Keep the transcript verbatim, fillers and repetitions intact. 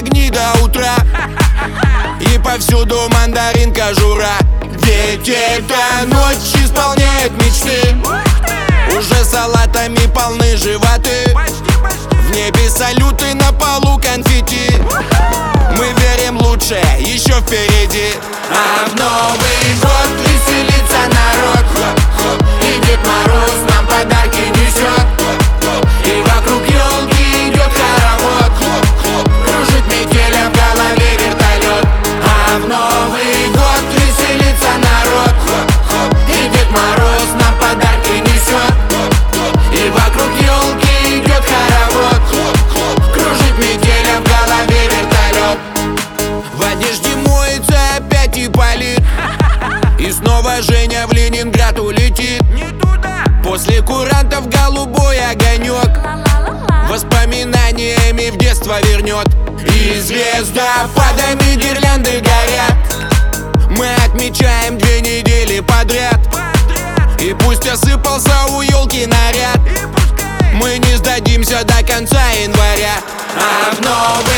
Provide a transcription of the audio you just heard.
огни до утра, и повсюду мандарин кожура. Ведь эта ночь исполняет мечты, уже салатами полны животы. В небе салюты, на полу конфетти. Мы верим, лучшее еще впереди. А в Новый год веселится народ, и Дед Мороз нам подарки несет. И вокруг елки идет хоровод, кружит метеля в голове вертолет. А в Новый год веселится народ, и Дед Мороз нам подарки несет. И вокруг елки идет хоровод, кружит метеля в голове вертолет. В одежде моется опять Ипполит, и снова Женя в Ленинград улетит. После курантов голубой огонек воспоминаниями в детство вернет. И звездопадами гирлянды горят, мы отмечаем две недели подряд. И пусть осыпался у елки наряд, мы не сдадимся до конца января. А в Новый